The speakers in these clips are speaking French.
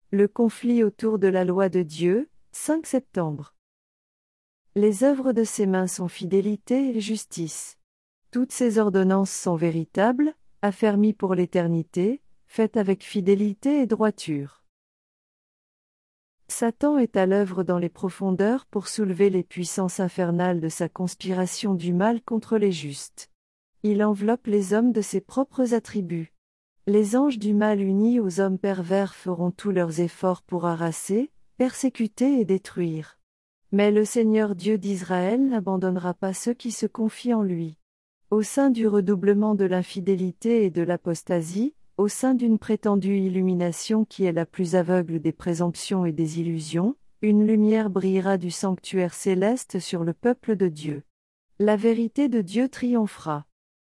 Le conflit autour de la loi de Dieu, 5 septembre. Les œuvres de ses mains sont fidélité et justice. Toutes ses ordonnances sont véritables, affermies pour l'éternité, faites avec fidélité et droiture. Satan est à l'œuvre dans les profondeurs pour soulever les puissances infernales de sa conspiration du mal contre les justes. Il enveloppe les hommes de ses propres attributs. Les anges du mal unis aux hommes pervers feront tous leurs efforts pour harasser, persécuter et détruire. Mais le Seigneur Dieu d'Israël n'abandonnera pas ceux qui se confient en lui. Au sein du redoublement de l'infidélité et de l'apostasie, au sein d'une prétendue illumination qui est la plus aveugle des présomptions et des illusions, une lumière brillera du sanctuaire céleste sur le peuple de Dieu. La vérité de Dieu triomphera.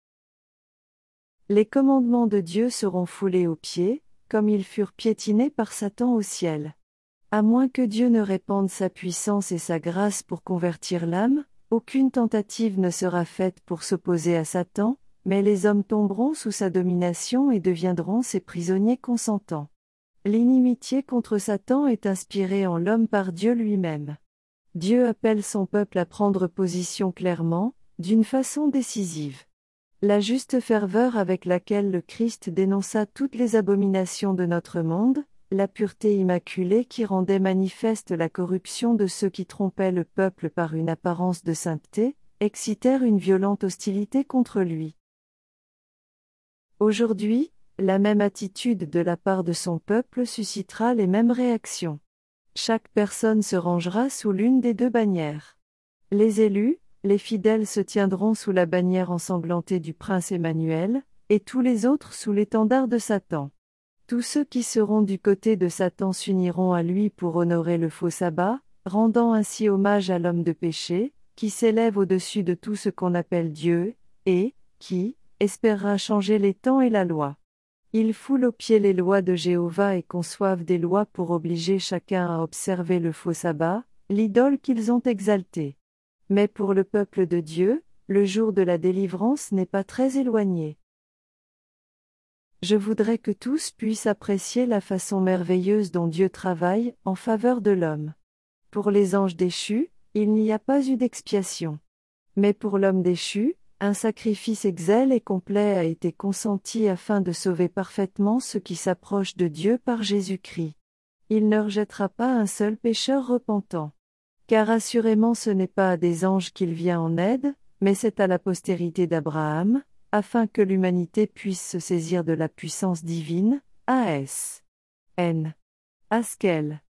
Les commandements de Dieu seront foulés aux pieds, comme ils furent piétinés par Satan au ciel. À moins que Dieu ne répande sa puissance et sa grâce pour convertir l'âme, aucune tentative ne sera faite pour s'opposer à Satan, mais les hommes tomberont sous sa domination et deviendront ses prisonniers consentants. L'inimitié contre Satan est inspirée en l'homme par Dieu lui-même. Dieu appelle son peuple à prendre position clairement, d'une façon décisive. La juste ferveur avec laquelle le Christ dénonça toutes les abominations de notre monde, la pureté immaculée qui rendait manifeste la corruption de ceux qui trompaient le peuple par une apparence de sainteté, excitèrent une violente hostilité contre lui. Aujourd'hui, la même attitude de la part de son peuple suscitera les mêmes réactions. Chaque personne se rangera sous l'une des deux bannières. Les élus, les fidèles se tiendront sous la bannière ensanglantée du prince Emmanuel, et tous les autres sous l'étendard de Satan. Tous ceux qui seront du côté de Satan s'uniront à lui pour honorer le faux sabbat, rendant ainsi hommage à l'homme de péché, qui s'élève au-dessus de tout ce qu'on appelle Dieu, et, qui, espérera changer les temps et la loi. Ils foulent aux pieds les lois de Jéhovah et conçoivent des lois pour obliger chacun à observer le faux sabbat, l'idole qu'ils ont exaltée. Mais pour le peuple de Dieu, le jour de la délivrance n'est pas très éloigné. Je voudrais que tous puissent apprécier la façon merveilleuse dont Dieu travaille en faveur de l'homme. Pour les anges déchus, il n'y a pas eu d'expiation. Mais pour l'homme déchu, un sacrifice exel et complet a été consenti afin de sauver parfaitement ceux qui s'approchent de Dieu par Jésus-Christ. Il ne rejettera pas un seul pécheur repentant. Car assurément ce n'est pas à des anges qu'il vient en aide, mais c'est à la postérité d'Abraham, afin que l'humanité puisse se saisir de la puissance divine. A.S. N. Haskell.